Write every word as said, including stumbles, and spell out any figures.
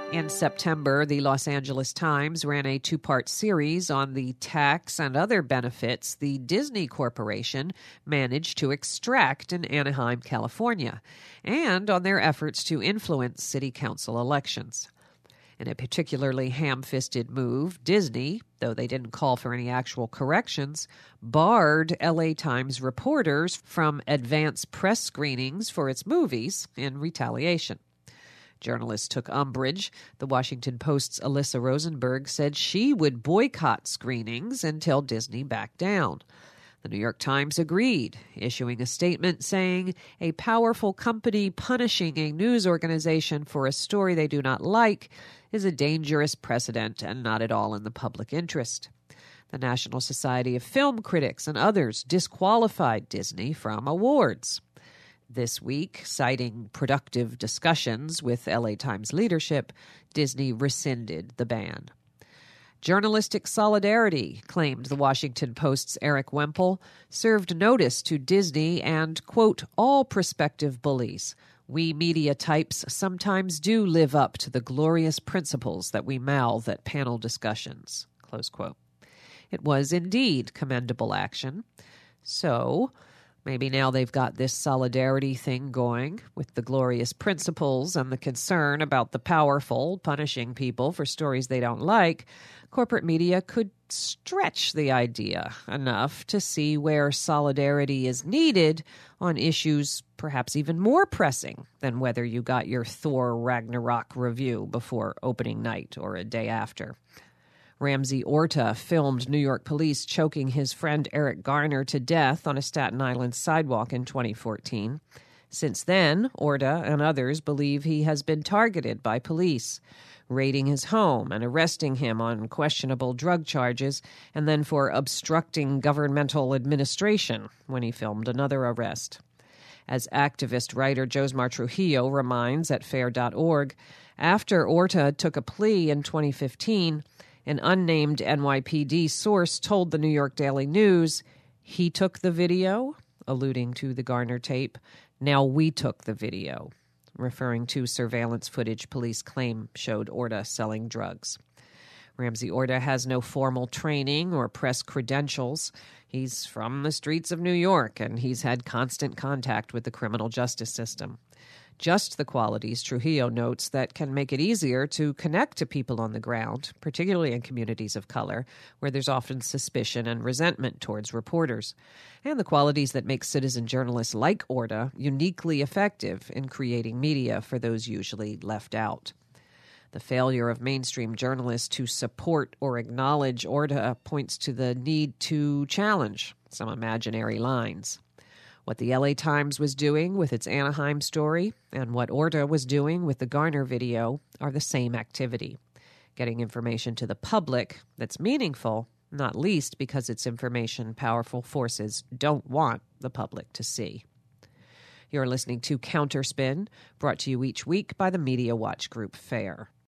In September, the Los Angeles Times ran a two-part series on the tax and other benefits the Disney Corporation managed to extract in Anaheim, California, and on their efforts to influence city council elections. In a particularly ham-fisted move, Disney, though they didn't call for any actual corrections, barred L A Times reporters from advance press screenings for its movies in retaliation. Journalists took umbrage. The Washington Post's Alyssa Rosenberg said she would boycott screenings until Disney backed down. The New York Times agreed, issuing a statement saying a powerful company punishing a news organization for a story they do not like is a dangerous precedent and not at all in the public interest. The National Society of Film Critics and others disqualified Disney from awards. This week, citing productive discussions with L A Times leadership, Disney rescinded the ban. Journalistic solidarity, claimed the Washington Post's Eric Wemple, served notice to Disney and, quote, all prospective bullies. We media types sometimes do live up to the glorious principles that we mouth at panel discussions, close quote. It was indeed commendable action. So maybe now they've got this solidarity thing going with the glorious principles and the concern about the powerful punishing people for stories they don't like. Corporate media could stretch the idea enough to see where solidarity is needed on issues perhaps even more pressing than whether you got your Thor Ragnarok review before opening night or a day after. Ramsey Orta filmed New York police choking his friend Eric Garner to death on a Staten Island sidewalk in twenty fourteen. Since then, Orta and others believe he has been targeted by police, raiding his home and arresting him on questionable drug charges, and then for obstructing governmental administration when he filmed another arrest. As activist writer Josmar Trujillo reminds at fair dot org, after Orta took a plea in twenty fifteen, an unnamed N Y P D source told the New York Daily News, he took the video, alluding to the Garner tape. Now we took the video, referring to surveillance footage police claim showed Orta selling drugs. Ramsey Orta has no formal training or press credentials. He's from the streets of New York, and he's had constant contact with the criminal justice system. Just the qualities, Trujillo notes, that can make it easier to connect to people on the ground, particularly in communities of color, where there's often suspicion and resentment towards reporters, and the qualities that make citizen journalists like Orta uniquely effective in creating media for those usually left out. The failure of mainstream journalists to support or acknowledge Orta points to the need to challenge some imaginary lines. What the L A Times was doing with its Anaheim story and what Orta was doing with the Garner video are the same activity, getting information to the public that's meaningful, not least because it's information powerful forces don't want the public to see. You're listening to Counterspin, brought to you each week by the Media Watch Group FAIR.